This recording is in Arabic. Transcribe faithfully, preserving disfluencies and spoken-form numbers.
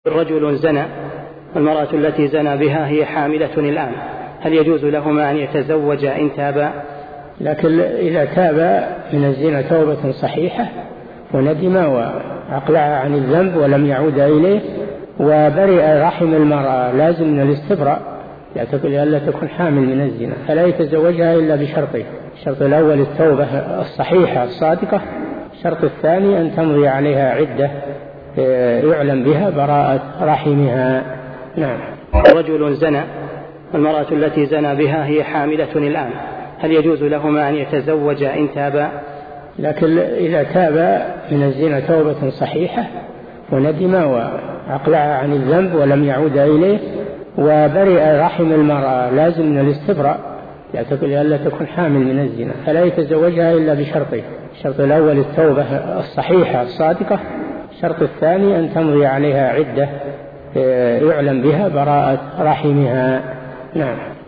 رجل زنى، المرأة التي زنى بها هي حاملة الآن، هل يجوز لهما أن يتزوجا إن تابا؟ لكن إذا تاب من الزنا توبة صحيحة وندم وأقلع عن الذنب ولم يعود إليه وبرئ رحم المرأة، لازم من الاستبراء لألا تكون حامل من الزنا، فلا يتزوجها إلا بشرطين: الشرط الأول التوبة الصحيحة الصادقة، الشرط الثاني أن تمضي عليها عدة يعلم بها براءة رحمها. نعم. رجل زنى، المرأة التي زنى بها هي حاملة الآن، هل يجوز لهما أن يتزوجا إن تابا؟ لكن إذا تاب من الزنا توبة صحيحة وندم وأقلع عن الذنب ولم يعود إليه وبرئ رحم المرأة، لازم من الاستبراء لألا تكون حامل من الزنا، فلا يتزوجها إلا بشرطين: الشرط الأول التوبة الصحيحة الصادقة، الشرط الثاني أن تمضي عليها عدة يعلم بها براءة رحمها. نعم.